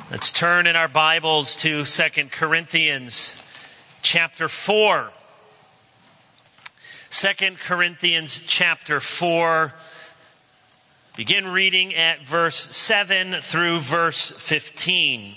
Let's turn in our Bibles to 2 Corinthians chapter 4. 2 Corinthians chapter 4. Begin reading at verse 7 through verse 15.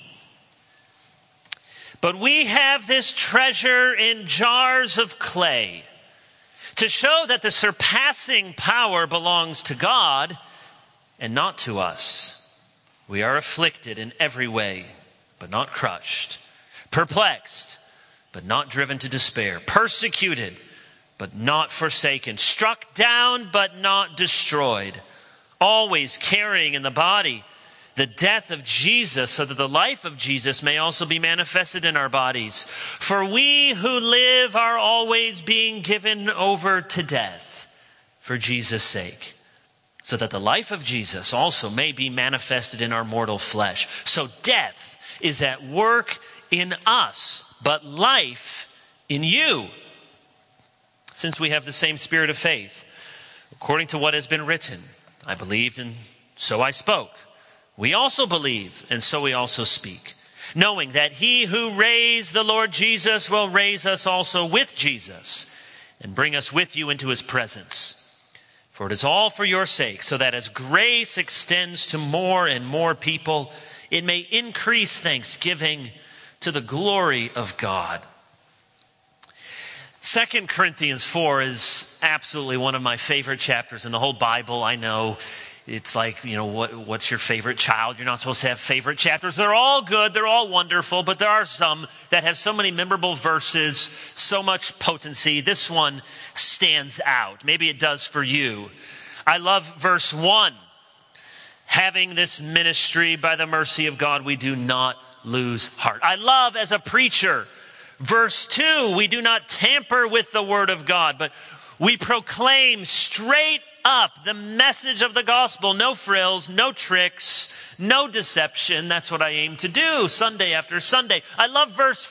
But we have this treasure in jars of clay, to show that the surpassing power belongs to God and not to us. We are afflicted in every way, but not crushed. Perplexed, but not driven to despair. Persecuted, but not forsaken. Struck down, but not destroyed. Always carrying in the body the death of Jesus, so that the life of Jesus may also be manifested in our bodies. For we who live are always being given over to death for Jesus' sake, so that the life of Jesus also may be manifested in our mortal flesh. So death is at work in us, but life in you. Since we have the same spirit of faith, according to what has been written, I believed and so I spoke. We also believe and so we also speak, knowing that he who raised the Lord Jesus will raise us also with Jesus and bring us with you into his presence. For it is all for your sake, so that as grace extends to more and more people, it may increase thanksgiving to the glory of God. 2 Corinthians 4 is absolutely one of my favorite chapters in the whole Bible. I know it's like, what's your favorite child? You're not supposed to have favorite chapters. They're all good. They're all wonderful. But there are some that have so many memorable verses, so much potency. This one stands out. Maybe it does for you. I love verse 1. Having this ministry by the mercy of God, we do not lose heart. I love as a preacher, verse 2, we do not tamper with the word of God, but we proclaim straight up the message of the gospel. No frills, no tricks, no deception. That's what I aim to do Sunday after Sunday. I love verse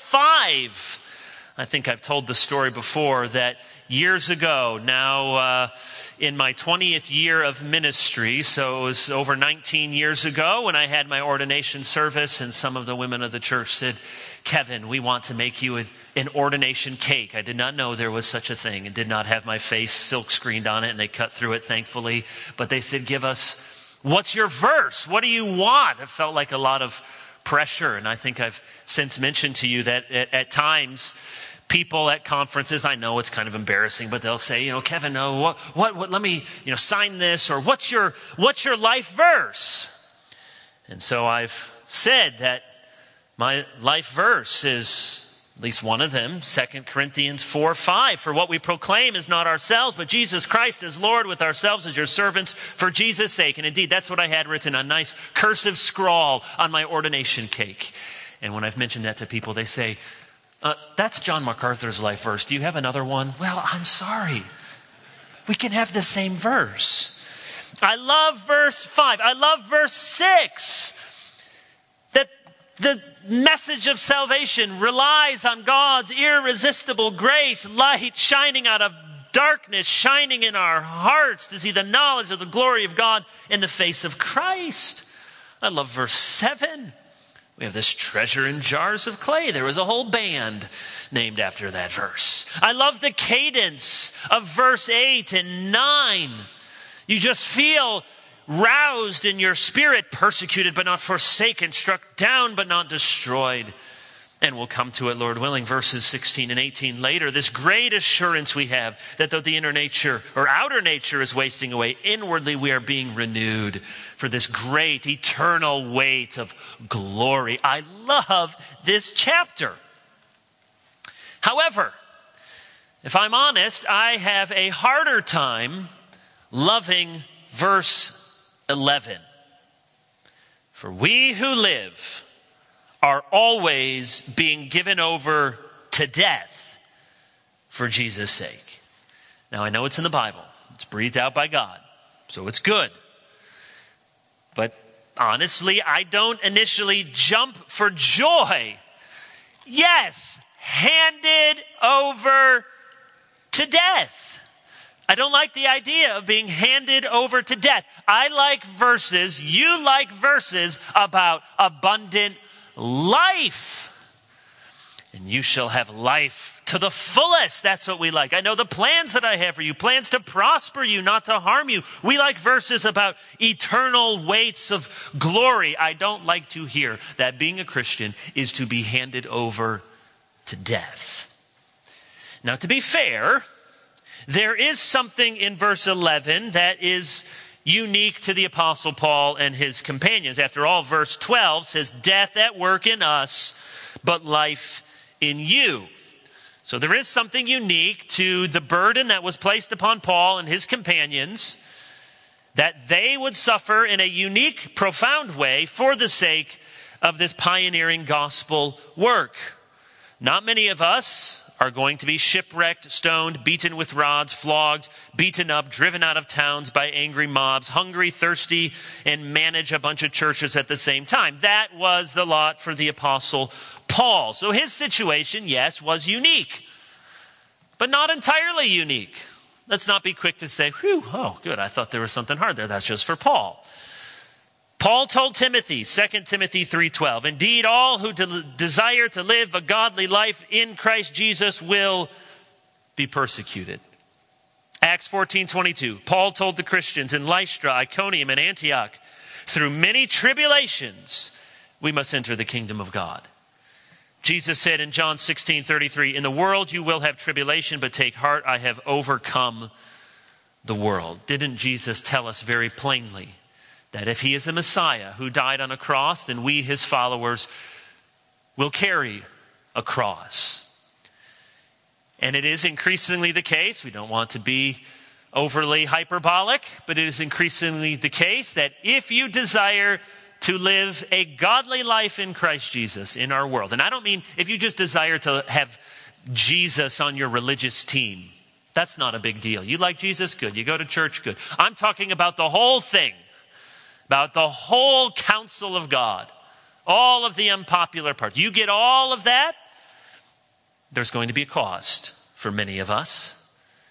5. I think I've told the story before that years ago, now in my 20th year of ministry, so it was over 19 years ago when I had my ordination service, and some of the women of the church said, Kevin, we want to make you an ordination cake. I did not know there was such a thing and did not have my face silk screened on it, and they cut through it, thankfully. But they said, give us, what's your verse? What do you want? It felt like a lot of pressure. And I think I've since mentioned to you that at times, people at conferences, I know it's kind of embarrassing, but they'll say, Kevin, what, let me, sign this, or what's your life verse? And so I've said that my life verse is at least one of them, 2 Corinthians 4:5. For what we proclaim is not ourselves, but Jesus Christ as Lord, with ourselves as your servants for Jesus' sake. And indeed, that's what I had written, a nice cursive scrawl on my ordination cake. And when I've mentioned that to people, they say, that's John MacArthur's life verse. Do you have another one? Well, I'm sorry. We can have the same verse. I love verse 5. I love verse 6. That the message of salvation relies on God's irresistible grace, light shining out of darkness, shining in our hearts to see the knowledge of the glory of God in the face of Christ. I love verse 7. We have this treasure in jars of clay. There was a whole band named after that verse. I love the cadence of verse 8 and 9. You just feel roused in your spirit, persecuted but not forsaken, struck down but not destroyed. And we'll come to it, Lord willing, verses 16 and 18 later. This great assurance we have that though the inner nature or outer nature is wasting away, inwardly we are being renewed for this great eternal weight of glory. I love this chapter. However, if I'm honest, I have a harder time loving verse 11. For we who live are always being given over to death for Jesus' sake. Now, I know it's in the Bible. It's breathed out by God, so it's good. But honestly, I don't initially jump for joy. Yes, handed over to death. I don't like the idea of being handed over to death. I like verses, you like verses about abundant life. And you shall have life to the fullest. That's what we like. I know the plans that I have for you, plans to prosper you, not to harm you. We like verses about eternal weights of glory. I don't like to hear that being a Christian is to be handed over to death. Now, to be fair, there is something in verse 11 that is unique to the Apostle Paul and his companions. After all, verse 12 says, death at work in us, but life in you. So there is something unique to the burden that was placed upon Paul and his companions, that they would suffer in a unique, profound way for the sake of this pioneering gospel work. Not many of us are going to be shipwrecked, stoned, beaten with rods, flogged, beaten up, driven out of towns by angry mobs, hungry, thirsty, and manage a bunch of churches at the same time. That was the lot for the Apostle Paul. So his situation, yes, was unique, but not entirely unique. Let's not be quick to say, whew, oh, good, I thought there was something hard there. That's just for Paul. Paul told Timothy, 2 Timothy 3:12, indeed, all who desire to live a godly life in Christ Jesus will be persecuted. Acts 14:22, Paul told the Christians in Lystra, Iconium, and Antioch, through many tribulations, we must enter the kingdom of God. Jesus said in John 16:33, in the world you will have tribulation, but take heart, I have overcome the world. Didn't Jesus tell us very plainly that if he is a Messiah who died on a cross, then we, his followers, will carry a cross? And it is increasingly the case, we don't want to be overly hyperbolic, but it is increasingly the case that if you desire to live a godly life in Christ Jesus in our world, and I don't mean if you just desire to have Jesus on your religious team, that's not a big deal. You like Jesus? Good. You go to church? Good. I'm talking about the whole thing. About the whole counsel of God, all of the unpopular parts. You get all of that, there's going to be a cost for many of us.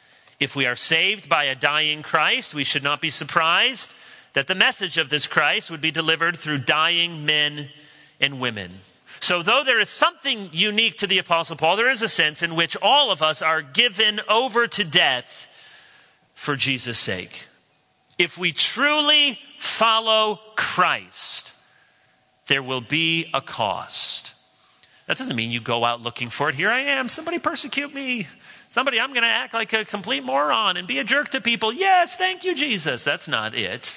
If we are saved by a dying Christ, we should not be surprised that the message of this Christ would be delivered through dying men and women. So though there is something unique to the Apostle Paul, there is a sense in which all of us are given over to death for Jesus' sake. If we truly follow Christ, there will be a cost. That doesn't mean you go out looking for it. Here I am. Somebody persecute me. I'm going to act like a complete moron and be a jerk to people. Yes, thank you, Jesus. That's not it.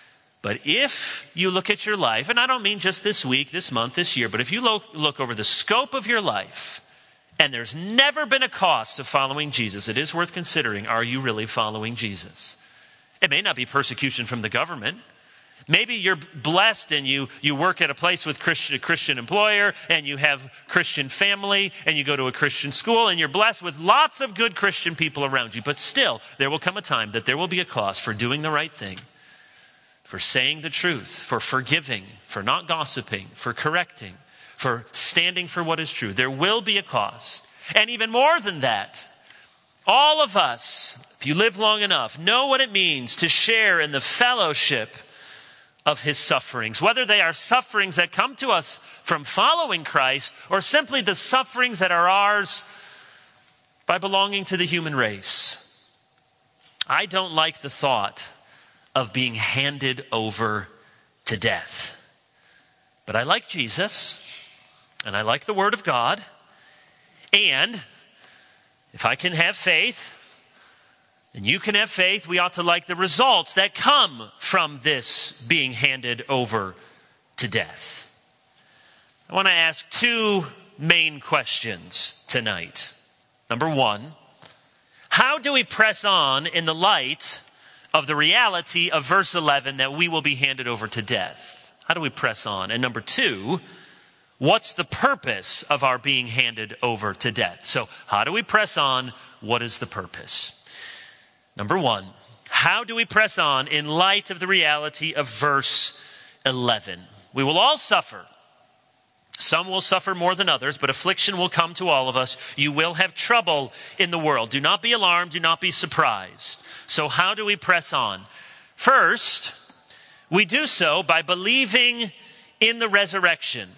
But if you look at your life, and I don't mean just this week, this month, this year, but if you look over the scope of your life, and there's never been a cost to following Jesus, it is worth considering, are you really following Jesus? It may not be persecution from the government. Maybe you're blessed and you work at a place with a Christian employer and you have Christian family and you go to a Christian school and you're blessed with lots of good Christian people around you. But still, there will come a time that there will be a cost for doing the right thing, for saying the truth, for forgiving, for not gossiping, for correcting, for standing for what is true. There will be a cost. And even more than that, all of us, if you live long enough, know what it means to share in the fellowship of his sufferings, whether they are sufferings that come to us from following Christ or simply the sufferings that are ours by belonging to the human race. I don't like the thought of being handed over to death. But I like Jesus, and I like the Word of God, and if I can have faith, and you can have faith, we ought to like the results that come from this being handed over to death. I want to ask two main questions tonight. Number one, how do we press on in the light of the reality of verse 11 that we will be handed over to death? How do we press on? And number two, what's the purpose of our being handed over to death? So how do we press on? What is the purpose? Number one, how do we press on in light of the reality of verse 11? We will all suffer. Some will suffer more than others, but affliction will come to all of us. You will have trouble in the world. Do not be alarmed. Do not be surprised. So how do we press on? First, we do so by believing in the resurrection.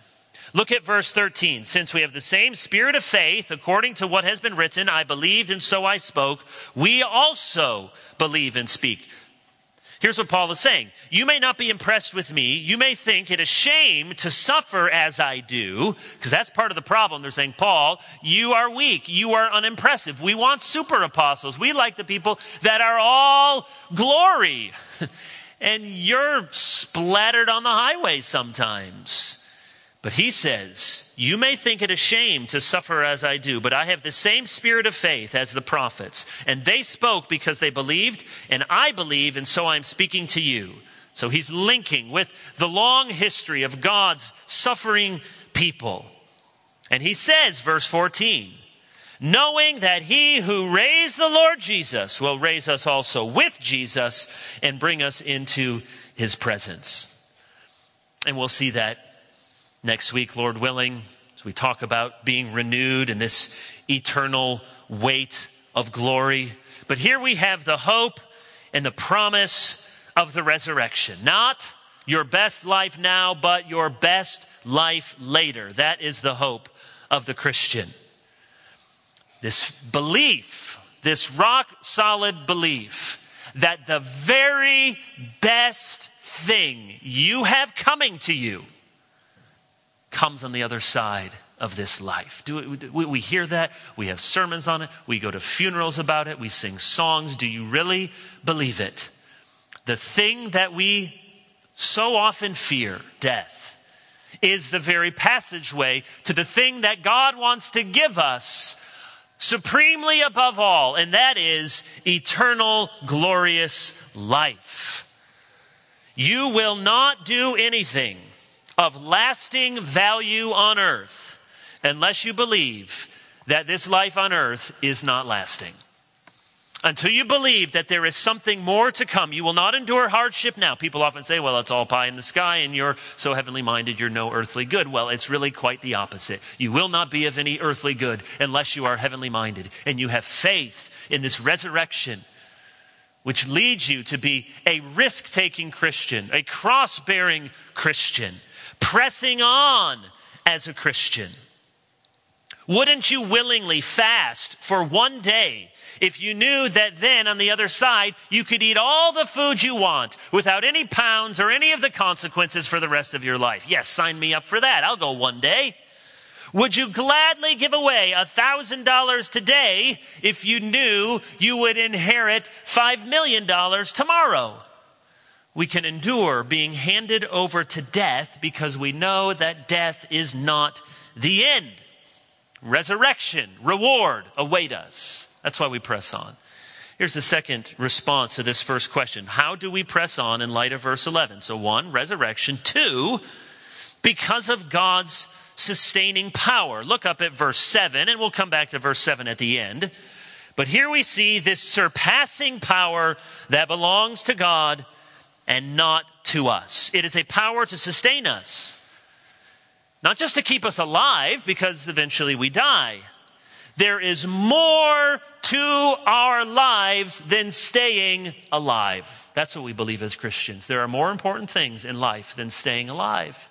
Look at verse 13. Since we have the same spirit of faith, according to what has been written, I believed and so I spoke, we also believe and speak. Here's what Paul is saying. You may not be impressed with me. You may think it a shame to suffer as I do, because that's part of the problem. They're saying, Paul, you are weak. You are unimpressive. We want super apostles. We like the people that are all glory. And you're splattered on the highway sometimes. But he says, you may think it a shame to suffer as I do, but I have the same spirit of faith as the prophets. And they spoke because they believed, and I believe, and so I'm speaking to you. So he's linking with the long history of God's suffering people. And he says, verse 14, knowing that he who raised the Lord Jesus will raise us also with Jesus and bring us into his presence. And we'll see that next week, Lord willing, as we talk about being renewed in this eternal weight of glory. But here we have the hope and the promise of the resurrection. Not your best life now, but your best life later. That is the hope of the Christian. This belief, this rock-solid belief that the very best thing you have coming to you comes on the other side of this life. We hear that. We have sermons on it. We go to funerals about it. We sing songs. Do you really believe it? The thing that we so often fear, death, is the very passageway to the thing that God wants to give us supremely above all, and that is eternal, glorious life. You will not do anything of lasting value on earth unless you believe that this life on earth is not lasting. Until you believe that there is something more to come, you will not endure hardship now. People often say, well, it's all pie in the sky and you're so heavenly minded, you're no earthly good. Well, it's really quite the opposite. You will not be of any earthly good unless you are heavenly minded and you have faith in this resurrection, which leads you to be a risk-taking Christian, a cross-bearing Christian, pressing on as a Christian. Wouldn't you willingly fast for one day if you knew that then on the other side you could eat all the food you want without any pounds or any of the consequences for the rest of your life? Yes, sign me up for that. I'll go one day. Would you gladly give away $1,000 today if you knew you would inherit $5 million tomorrow? We can endure being handed over to death because we know that death is not the end. Resurrection, reward await us. That's why we press on. Here's the second response to this first question. How do we press on in light of verse 11? So 1, resurrection. 2, because of God's sustaining power. Look up at verse 7, and we'll come back to verse 7 at the end. But here we see this surpassing power that belongs to God and not to us. It is a power to sustain us. Not just to keep us alive, because eventually we die. There is more to our lives than staying alive. That's what we believe as Christians. There are more important things in life than staying alive.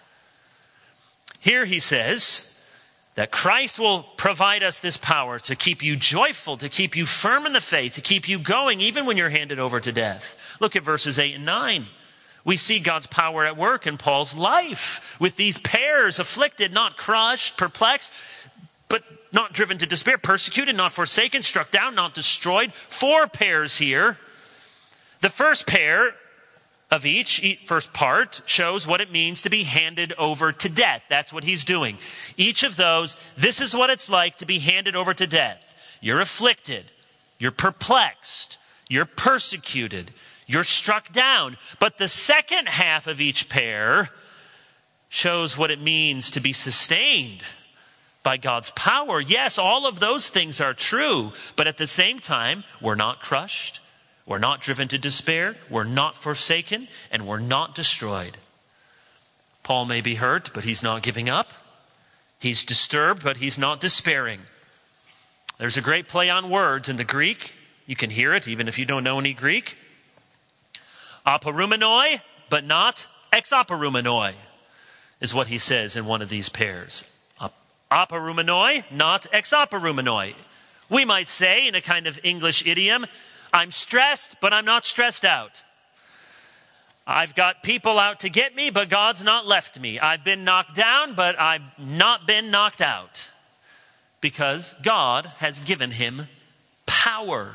Here he says that Christ will provide us this power to keep you joyful, to keep you firm in the faith, to keep you going even when you're handed over to death. Look at verses 8 and 9. We see God's power at work in Paul's life with these pairs, afflicted, not crushed, perplexed, but not driven to despair, persecuted, not forsaken, struck down, not destroyed. 4 pairs here. The first pair of each first part shows what it means to be handed over to death. That's what he's doing. Each of those, this is what it's like to be handed over to death. You're afflicted. You're perplexed. You're persecuted. You're struck down. But the second half of each pair shows what it means to be sustained by God's power. Yes, all of those things are true, but at the same time, we're not crushed, we're not driven to despair, we're not forsaken, and we're not destroyed. Paul may be hurt, but he's not giving up. He's disturbed, but he's not despairing. There's a great play on words in the Greek. You can hear it even if you don't know any Greek. Aporumenoi, but not exoperumenoi. is what he says in one of these pairs. Aporumenoi, not exoperumenoi. We might say in a kind of English idiom, I'm stressed, but I'm not stressed out. I've got people out to get me, but God's not left me. I've been knocked down, but I've not been knocked out. Because God has given him power.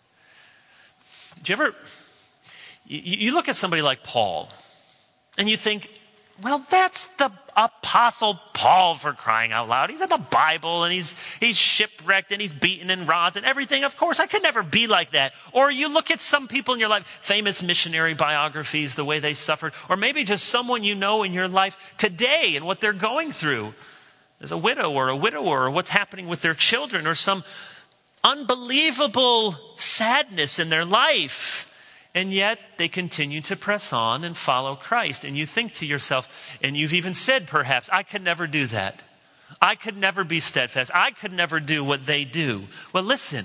Do you ever, you look at somebody like Paul, and you think, well, that's the Apostle Paul, for crying out loud. He's in the Bible, and he's shipwrecked, and he's beaten in rods and everything. Of course, I could never be like that. Or you look at some people in your life, famous missionary biographies, the way they suffered, or maybe just someone you know in your life today and what they're going through as a widow or a widower, or what's happening with their children, or some unbelievable sadness in their life. And yet they continue to press on and follow Christ. And you think to yourself, and you've even said perhaps, I could never do that. I could never be steadfast. I could never do what they do. Well, listen,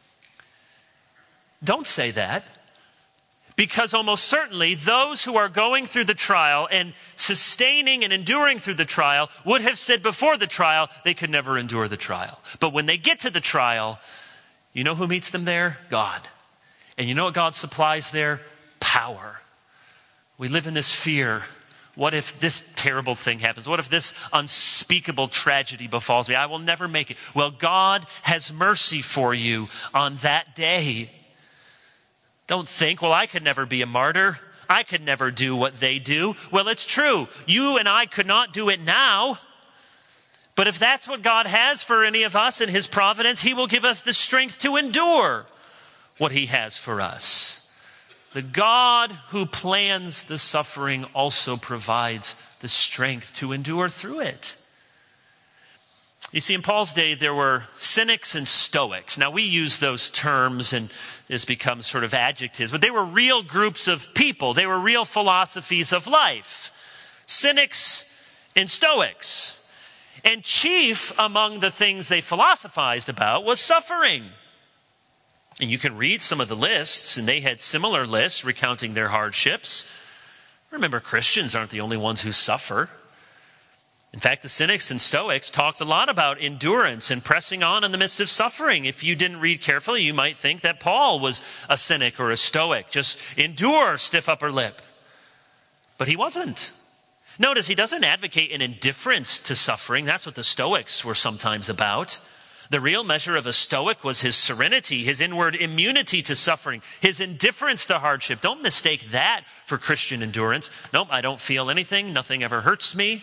don't say that. Because almost certainly those who are going through the trial and sustaining and enduring through the trial would have said before the trial they could never endure the trial. But when they get to the trial, you know who meets them there? God. And you know what God supplies there? Power. We live in this fear. What if this terrible thing happens? What if this unspeakable tragedy befalls me? I will never make it. Well, God has mercy for you on that day. Don't think, well, I could never be a martyr. I could never do what they do. Well, it's true. You and I could not do it now. But if that's what God has for any of us in his providence, he will give us the strength to endure what he has for us. The God who plans the suffering also provides the strength to endure through it. You see, in Paul's day, there were cynics and stoics. Now, we use those terms and this becomes sort of adjectives, but they were real groups of people. They were real philosophies of life. Cynics and stoics. And chief among the things they philosophized about was suffering. And you can read some of the lists, and they had similar lists recounting their hardships. Remember, Christians aren't the only ones who suffer. In fact, the cynics and stoics talked a lot about endurance and pressing on in the midst of suffering. If you didn't read carefully, you might think that Paul was a cynic or a stoic. Just endure, stiff upper lip. But he wasn't. Notice he doesn't advocate an indifference to suffering. That's what the stoics were sometimes about. The real measure of a stoic was his serenity, his inward immunity to suffering, his indifference to hardship. Don't mistake that for Christian endurance. Nope, I don't feel anything. Nothing ever hurts me.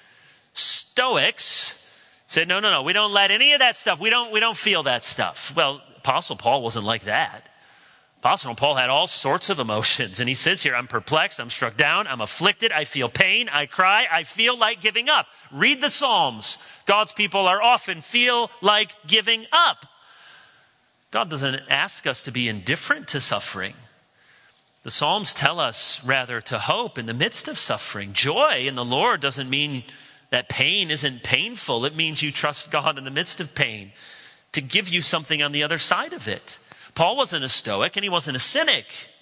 Stoics said, no, we don't let any of that stuff. We don't feel that stuff. Well, Apostle Paul wasn't like that. Apostle Paul had all sorts of emotions. And he says here, I'm perplexed, I'm struck down, I'm afflicted, I feel pain, I cry, I feel like giving up. Read the Psalms. God's people are often feel like giving up. God doesn't ask us to be indifferent to suffering. The Psalms tell us rather to hope in the midst of suffering. Joy in the Lord doesn't mean that pain isn't painful. It means you trust God in the midst of pain to give you something on the other side of it. Paul wasn't a stoic and he wasn't a cynic.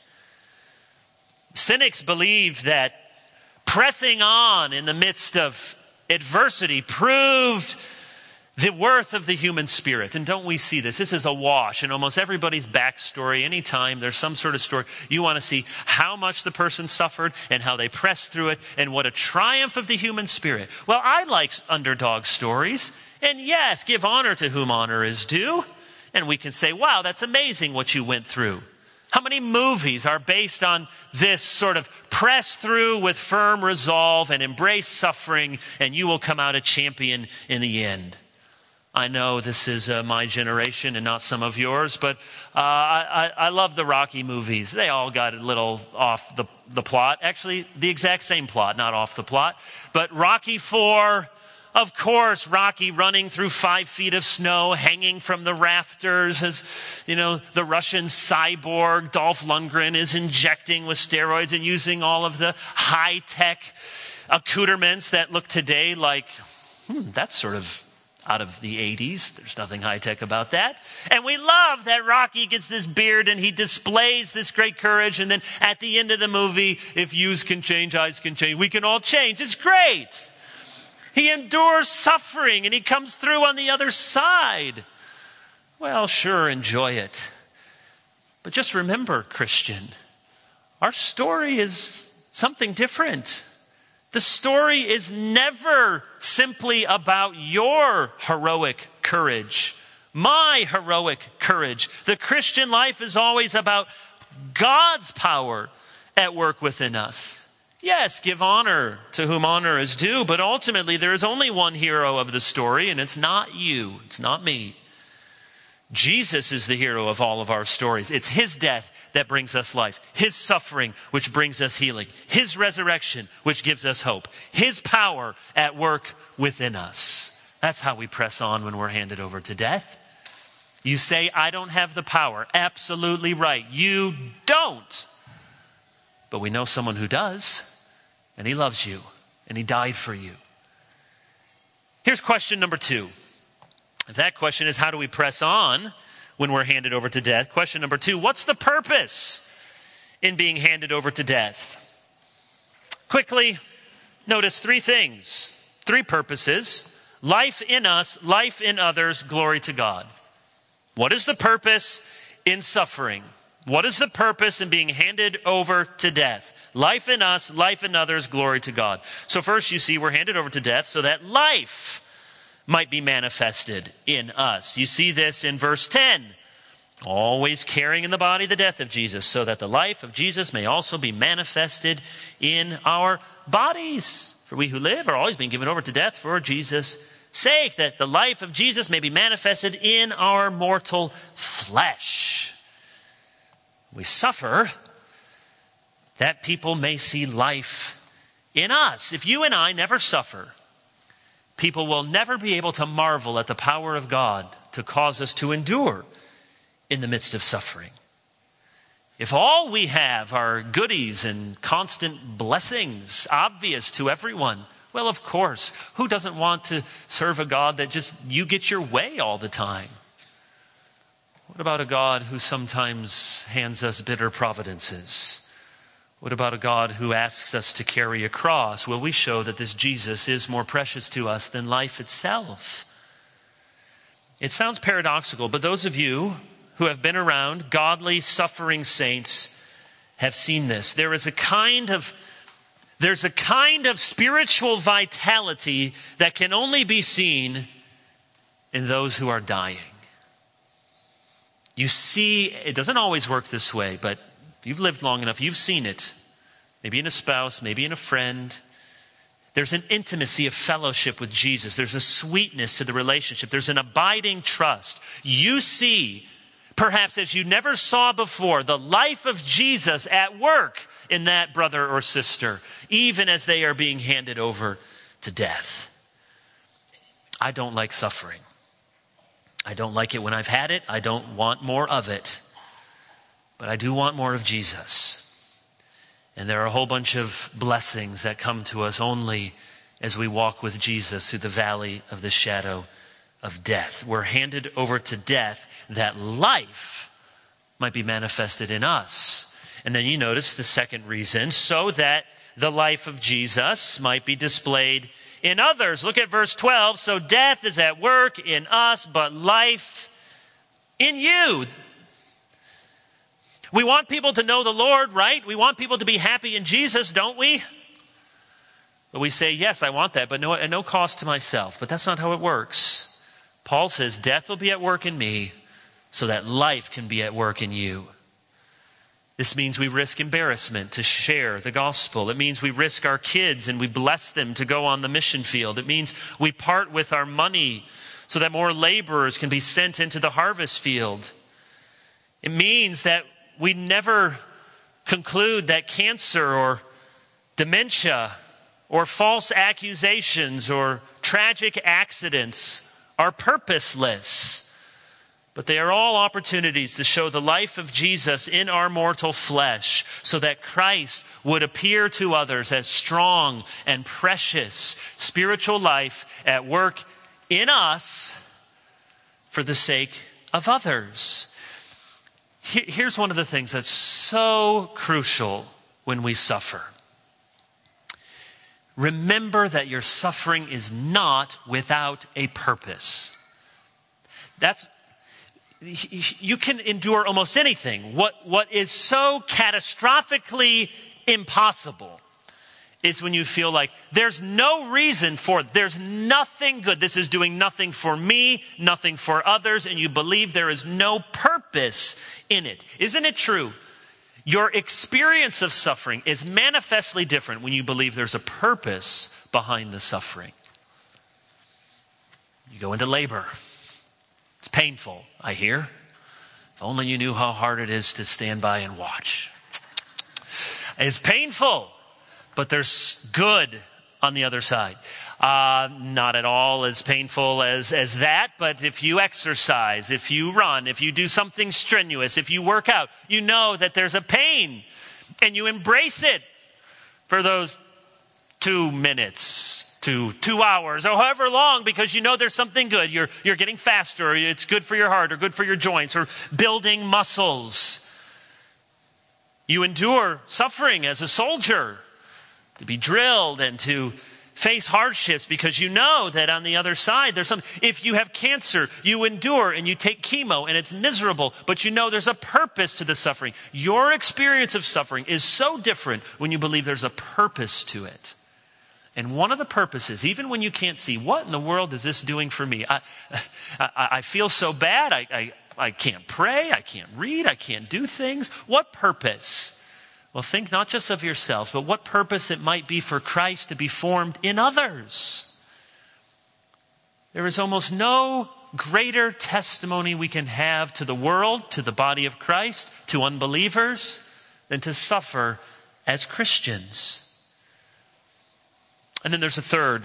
Cynics believed that pressing on in the midst of adversity proved the worth of the human spirit. And don't we see this? This is a wash in almost everybody's backstory. Anytime there's some sort of story, you want to see how much the person suffered and how they pressed through it and what a triumph of the human spirit. Well, I like underdog stories. And yes, give honor to whom honor is due. And we can say, wow, that's amazing what you went through. How many movies are based on this sort of press through with firm resolve and embrace suffering and you will come out a champion in the end? I know this is my generation and not some of yours, but I love the Rocky movies. They all got a little off the plot. Actually, the exact same plot, not off the plot. But Rocky IV, of course, Rocky running through 5 feet of snow, hanging from the rafters as, the Russian cyborg Dolph Lundgren is injecting with steroids and using all of the high-tech accoutrements that look today like, that's sort of out of the 80s. There's nothing high-tech about that. And we love that Rocky gets this beard and he displays this great courage. And then at the end of the movie, if yous can change, eyes can change. We can all change. It's great. He endures suffering and he comes through on the other side. Well, sure, enjoy it. But just remember, Christian, our story is something different. The story is never simply about your heroic courage, my heroic courage. The Christian life is always about God's power at work within us. Yes, give honor to whom honor is due, but ultimately there is only one hero of the story, and it's not you, it's not me. Jesus is the hero of all of our stories. It's his death that brings us life, his suffering which brings us healing, his resurrection which gives us hope, his power at work within us. That's how we press on when we're handed over to death. You say, I don't have the power. Absolutely right. You don't. But we know someone who does, and he loves you, and he died for you. Here's question number 2. If that question is, how do we press on when we're handed over to death? Question number 2, what's the purpose in being handed over to death? Quickly, notice 3 things, 3 purposes. Life in us, life in others, glory to God. What is the purpose in suffering? What is the purpose in being handed over to death? Life in us, life in others, glory to God. So first you see we're handed over to death so that life might be manifested in us. You see this in verse 10. Always carrying in the body the death of Jesus, so that the life of Jesus may also be manifested in our bodies. For we who live are always being given over to death for Jesus' sake, that the life of Jesus may be manifested in our mortal flesh. We suffer that people may see life in us. If you and I never suffer, people will never be able to marvel at the power of God to cause us to endure in the midst of suffering. If all we have are goodies and constant blessings, obvious to everyone, well, of course, who doesn't want to serve a God that just you get your way all the time? What about a God who sometimes hands us bitter providences? What about a God who asks us to carry a cross? Will we show that this Jesus is more precious to us than life itself? It sounds paradoxical, but those of you who have been around godly, suffering saints have seen this. There's a kind of spiritual vitality that can only be seen in those who are dying. You see, it doesn't always work this way, but if you've lived long enough, you've seen it. Maybe in a spouse, maybe in a friend. There's an intimacy of fellowship with Jesus. There's a sweetness to the relationship. There's an abiding trust. You see, perhaps as you never saw before, the life of Jesus at work in that brother or sister, even as they are being handed over to death. I don't like suffering. I don't like it when I've had it. I don't want more of it. But I do want more of Jesus. And there are a whole bunch of blessings that come to us only as we walk with Jesus through the valley of the shadow of death. We're handed over to death that life might be manifested in us. And then you notice the second reason, so that the life of Jesus might be displayed in others. Look at verse 12. So death is at work in us, but life in you. We want people to know the Lord, right? We want people to be happy in Jesus, don't we? But we say, yes, I want that, but at no cost to myself. But that's not how it works. Paul says, death will be at work in me so that life can be at work in you. This means we risk embarrassment to share the gospel. It means we risk our kids and we bless them to go on the mission field. It means we part with our money so that more laborers can be sent into the harvest field. It means that we never conclude that cancer or dementia or false accusations or tragic accidents are purposeless. But they are all opportunities to show the life of Jesus in our mortal flesh so that Christ would appear to others as strong and precious spiritual life at work in us for the sake of others. Here's one of the things that's so crucial when we suffer. remember that your suffering is not without a purpose. You can endure almost anything. What is so catastrophically impossible is when you feel like there's no reason for it. There's nothing good. This is doing nothing for me, nothing for others, and you believe there is no purpose in it. Isn't it true? Your experience of suffering is manifestly different when you believe there's a purpose behind the suffering. You go into labor. It's painful, I hear. If only you knew how hard it is to stand by and watch. It's painful, but there's good on the other side. Not at all as painful as that, but if you exercise, if you run, if you do something strenuous, if you work out, you know that there's a pain, and you embrace it for those 2 minutes to 2 hours or however long, because you know there's something good. You're getting faster, or it's good for your heart, or good for your joints, or building muscles. You endure suffering as a soldier, to be drilled and to face hardships, because you know that on the other side there's something. If you have cancer, you endure and you take chemo and it's miserable, but you know there's a purpose to the suffering. Your experience of suffering is so different when you believe there's a purpose to it. And one of the purposes, even when you can't see, what in the world is this doing for me? I feel so bad. I can't pray. I can't read. I can't do things. What purpose? Well, think not just of yourself, but what purpose it might be for Christ to be formed in others. There is almost no greater testimony we can have to the world, to the body of Christ, to unbelievers, than to suffer as Christians. And then there's a third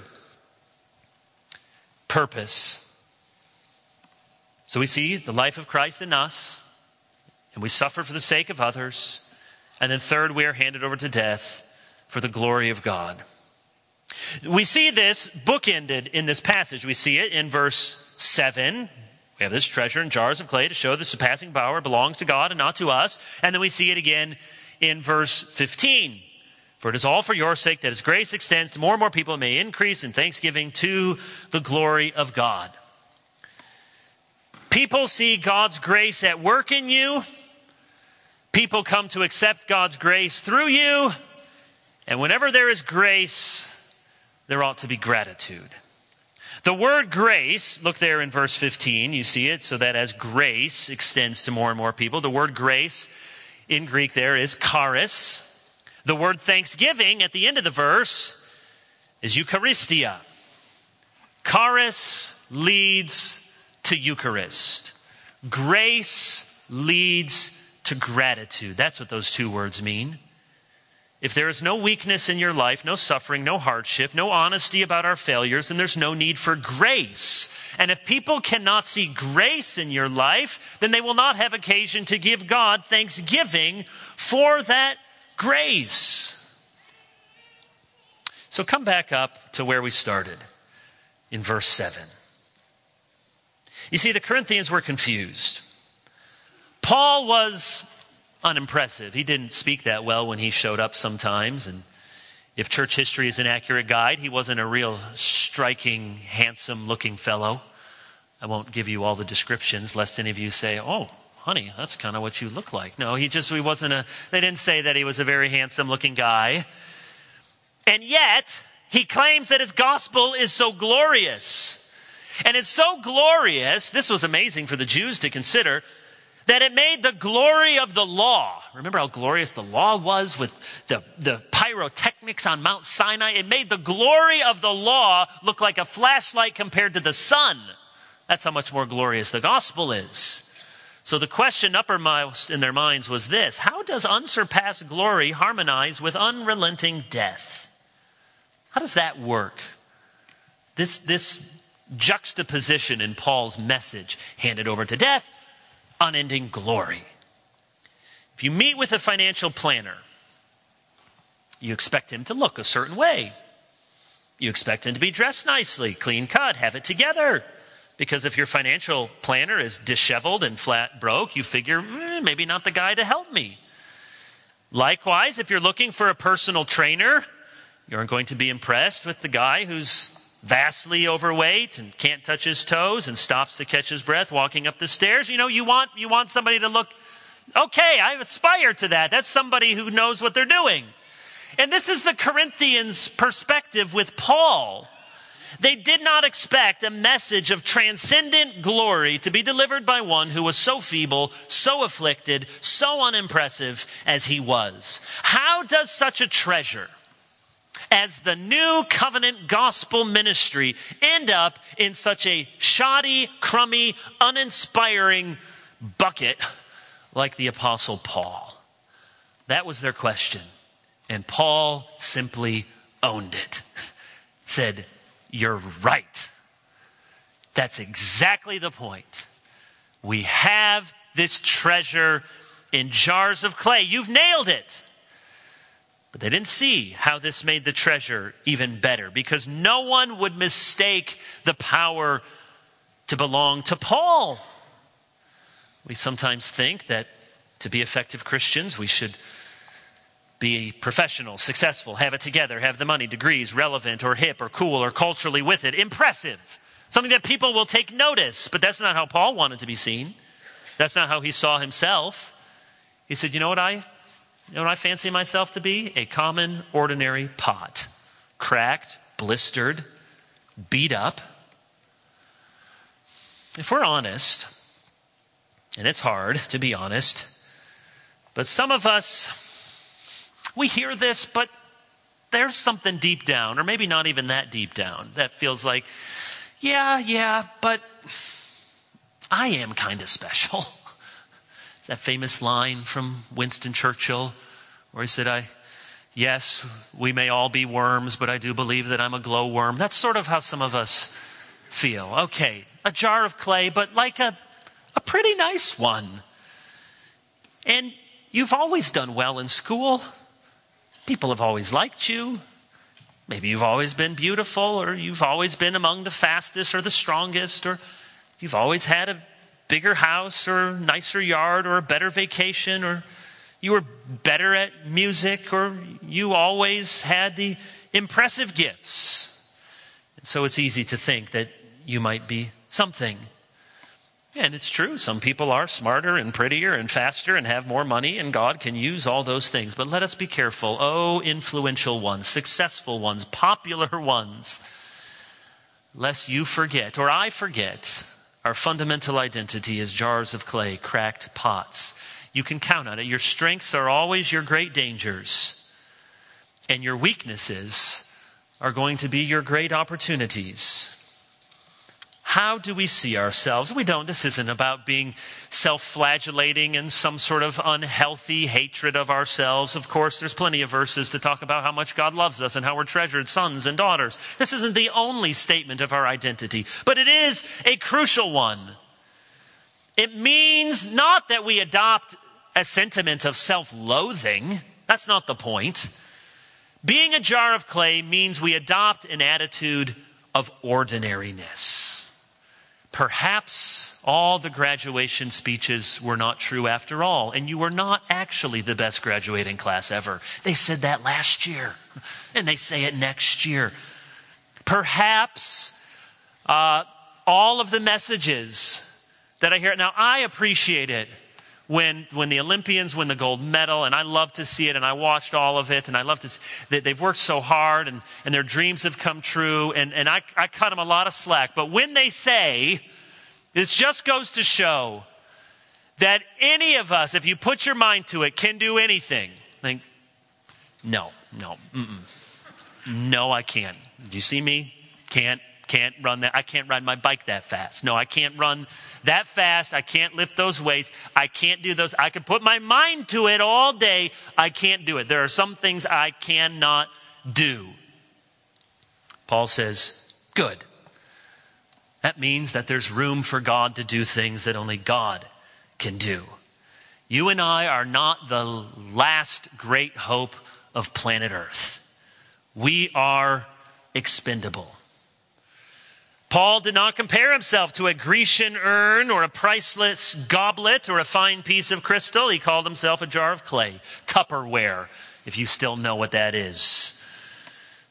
purpose. So we see the life of Christ in us, and we suffer for the sake of others. And then third, we are handed over to death for the glory of God. We see this bookended in this passage. We see it in verse 7. We have this treasure in jars of clay to show the surpassing power belongs to God and not to us. And then we see it again in verse 15. For it is all for your sake that His grace extends to more and more people, may increase in thanksgiving to the glory of God. People see God's grace at work in you. People come to accept God's grace through you. And whenever there is grace, there ought to be gratitude. The word grace, look there in verse 15, you see it, so that as grace extends to more and more people. The word grace in Greek there is charis. The word thanksgiving at the end of the verse is Eucharistia. Charis leads to Eucharist. Grace leads to gratitude. That's what those two words mean. If there is no weakness in your life, no suffering, no hardship, no honesty about our failures, then there's no need for grace. And if people cannot see grace in your life, then they will not have occasion to give God thanksgiving for that grace. So come back up to where we started in verse 7. You see, the Corinthians were confused. Paul was unimpressive. He didn't speak that well when he showed up sometimes. And if church history is an accurate guide, he wasn't a real striking, handsome-looking fellow. I won't give you all the descriptions, lest any of you say, oh, honey, that's kind of what you look like. No, he wasn't they didn't say that he was a very handsome-looking guy. And yet, he claims that his gospel is so glorious. And it's so glorious, this was amazing for the Jews to consider, that it made the glory of the law. Remember how glorious the law was with the pyrotechnics on Mount Sinai? It made the glory of the law look like a flashlight compared to the sun. That's how much more glorious the gospel is. So the question uppermost in their minds was this: how does unsurpassed glory harmonize with unrelenting death? How does that work? This juxtaposition in Paul's message, handed over to death, unending glory. If you meet with a financial planner, you expect him to look a certain way. You expect him to be dressed nicely, clean cut, have it together. Because if your financial planner is disheveled and flat broke, you figure, maybe not the guy to help me. Likewise, if you're looking for a personal trainer, You aren't going to be impressed with the guy who's vastly overweight and can't touch his toes and stops to catch his breath walking up the stairs. You want somebody to look, okay, I aspire to that. That's somebody who knows what they're doing. And this is the Corinthians' perspective with Paul. They did not expect a message of transcendent glory to be delivered by one who was so feeble, so afflicted, so unimpressive as he was. How does such a treasure as the new covenant gospel ministry end up in such a shoddy, crummy, uninspiring bucket like the Apostle Paul? That was their question. And Paul simply owned it. Said, "You're right. That's exactly the point. We have this treasure in jars of clay. You've nailed it." But they didn't see how this made the treasure even better, because no one would mistake the power to belong to Paul. We sometimes think that to be effective Christians, we should be professional, successful, have it together, have the money, degrees, relevant or hip or cool or culturally with it, impressive, something that people will take notice. But that's not how Paul wanted to be seen. That's not how he saw himself. He said, you know what I fancy myself to be? A common, ordinary pot. Cracked, blistered, beat up. If we're honest, and it's hard to be honest, but some of us, we hear this, but there's something deep down, or maybe not even that deep down, that feels like, yeah, but I am kind of special. It's that famous line from Winston Churchill where he said, yes, we may all be worms, but I do believe that I'm a glowworm. That's sort of how some of us feel. Okay, a jar of clay, but like a pretty nice one. And you've always done well in school. People have always liked you. Maybe you've always been beautiful, or you've always been among the fastest or the strongest, or you've always had a bigger house or nicer yard or a better vacation, or you were better at music, or you always had the impressive gifts. And so it's easy to think that you might be something. And it's true, some people are smarter and prettier and faster and have more money, and God can use all those things. But let us be careful. Oh, influential ones, successful ones, popular ones, lest you forget, or I forget, our fundamental identity is jars of clay, cracked pots. You can count on it. Your strengths are always your great dangers, and your weaknesses are going to be your great opportunities. How do we see ourselves? This isn't about being self-flagellating and some sort of unhealthy hatred of ourselves. Of course, there's plenty of verses to talk about how much God loves us and how we're treasured sons and daughters. This isn't the only statement of our identity, but it is a crucial one. It means not that we adopt a sentiment of self-loathing. That's not the point. Being a jar of clay means we adopt an attitude of ordinariness. Perhaps all the graduation speeches were not true after all, and you were not actually the best graduating class ever. They said that last year, and they say it next year. Perhaps all of the messages that I hear, now I appreciate it when the Olympians win the gold medal, and I love to see it, and I watched all of it, and I love to see that they've worked so hard, and their dreams have come true, and I cut them a lot of slack. But when they say, this just goes to show that any of us, if you put your mind to it, can do anything. Think, no, I can't. Do you see me? Can't run that. I can't ride my bike that fast. No, I can't run that fast. I can't lift those weights. I can't do those. I can put my mind to it all day. I can't do it. There are some things I cannot do. Paul says, good. That means that there's room for God to do things that only God can do. You and I are not the last great hope of planet Earth. We are expendable. Paul did not compare himself to a Grecian urn or a priceless goblet or a fine piece of crystal. He called himself a jar of clay, Tupperware, if you still know what that is.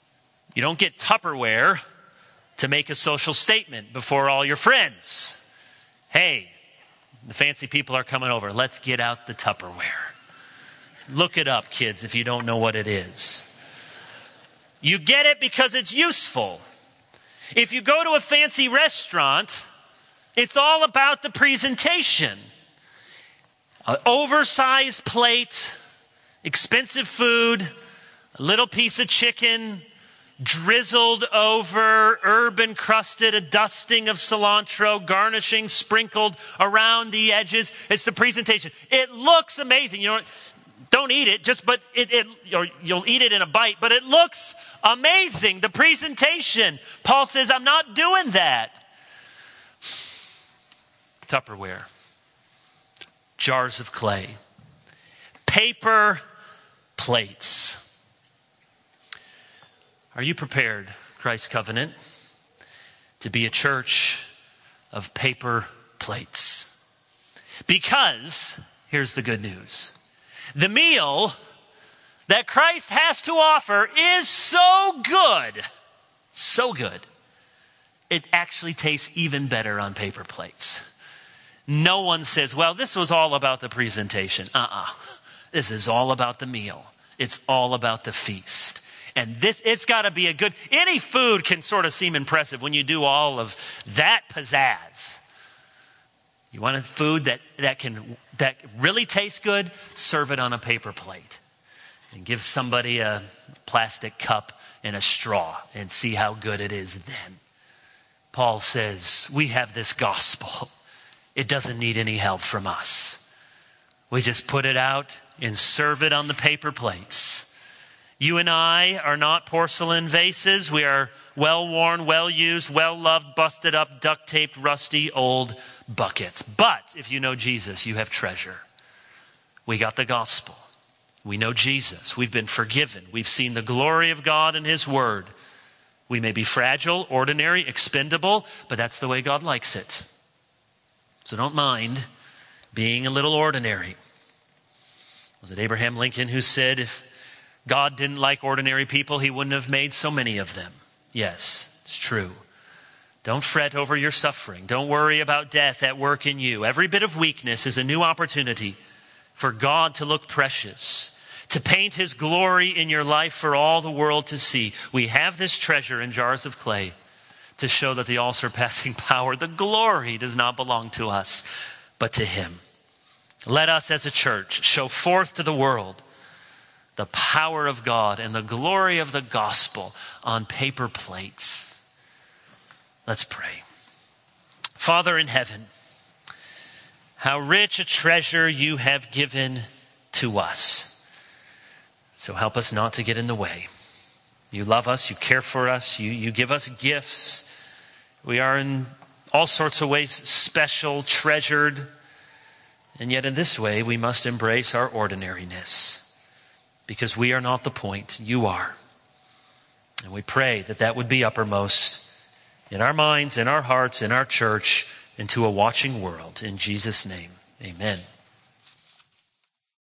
You don't get Tupperware to make a social statement before all your friends. Hey, the fancy people are coming over. Let's get out the Tupperware. Look it up, kids, if you don't know what it is. You get it because it's useful. If you go to a fancy restaurant, it's all about the presentation. An oversized plate, expensive food, a little piece of chicken, drizzled over, herb encrusted, a dusting of cilantro, garnishing sprinkled around the edges. It's the presentation. It looks amazing. You know, don't eat it, or you'll eat it in a bite, but it looks amazing. The presentation. Paul says, I'm not doing that. Tupperware, jars of clay, paper plates. Are you prepared, Christ Covenant, to be a church of paper plates? Because, here's the good news. The meal that Christ has to offer is so good, it actually tastes even better on paper plates. No one says, well, this was all about the presentation. This is all about the meal. It's all about the feast. And it's got to be any food can sort of seem impressive when you do all of that pizzazz. You want a food that really tastes good? Serve it on a paper plate. And give somebody a plastic cup and a straw and see how good it is then. Paul says, we have this gospel. It doesn't need any help from us. We just put it out and serve it on the paper plates. You and I are not porcelain vases. We are well-worn, well-used, well-loved, busted up, duct-taped, rusty, old buckets. But if you know Jesus, you have treasure. We got the gospel. We know Jesus. We've been forgiven. We've seen the glory of God in His Word. We may be fragile, ordinary, expendable, but that's the way God likes it. So don't mind being a little ordinary. Was it Abraham Lincoln who said, if God didn't like ordinary people, He wouldn't have made so many of them? Yes, it's true. Don't fret over your suffering. Don't worry about death at work in you. Every bit of weakness is a new opportunity for God to look precious, to paint His glory in your life for all the world to see. We have this treasure in jars of clay to show that the all-surpassing power, the glory, does not belong to us, but to Him. Let us as a church show forth to the world the power of God and the glory of the gospel on paper plates. Let's pray. Father in heaven, how rich a treasure you have given to us. So help us not to get in the way. You love us, you care for us, you give us gifts. We are in all sorts of ways special, treasured, and yet in this way we must embrace our ordinariness. Because we are not the point, you are. And we pray that that would be uppermost in our minds, in our hearts, in our church, and to a watching world. In Jesus' name, amen.